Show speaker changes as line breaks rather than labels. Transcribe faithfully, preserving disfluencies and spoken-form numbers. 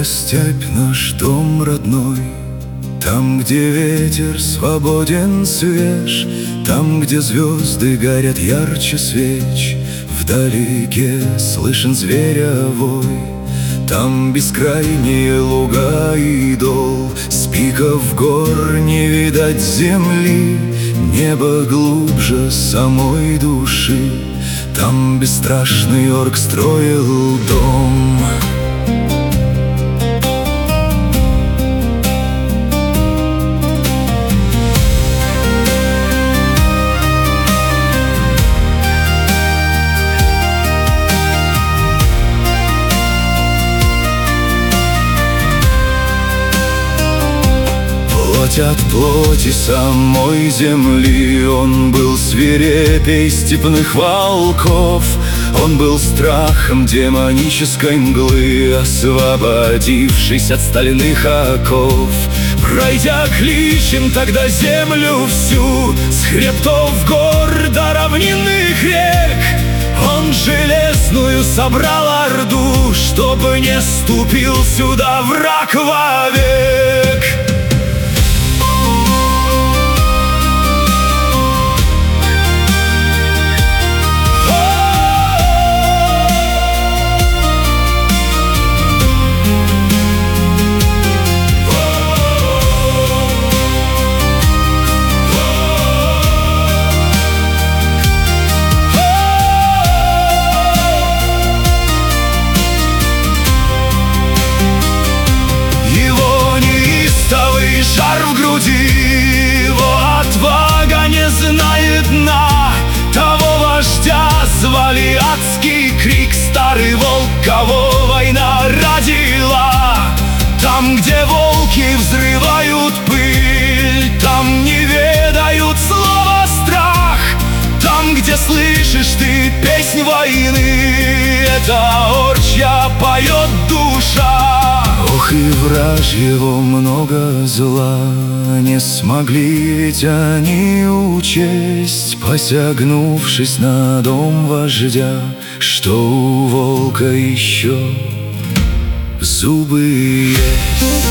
Эта степь наш дом родной, там, где ветер свободен, свеж, там, где звезды горят ярче свеч. Вдалеке слышен зверя вой, там бескрайние луга и дол. С пиков гор не видать земли, небо глубже самой души. Там бесстрашный орк строил дом. Плоть от плоти самой земли, он был свирепей степных волков. Он был страхом демонической мглы, освободившись от стальных оков. Пройдя кличем тогда землю всю, с хребтов гор до равнинных рек, он железную собрал орду, чтобы не ступил сюда враг вовек. Жар в груди, его отвага не знает дна. Того вождя звали адский крик, старый волк, кого война родила. Там, где волки взрывают пыль, там не ведают слова страх. Там, где слышишь ты песнь войны, это орчья поет душа. Ох, и вражьего много зла не смогли ведь они учесть, посягнувшись на дом вождя, что у волка еще зубы есть.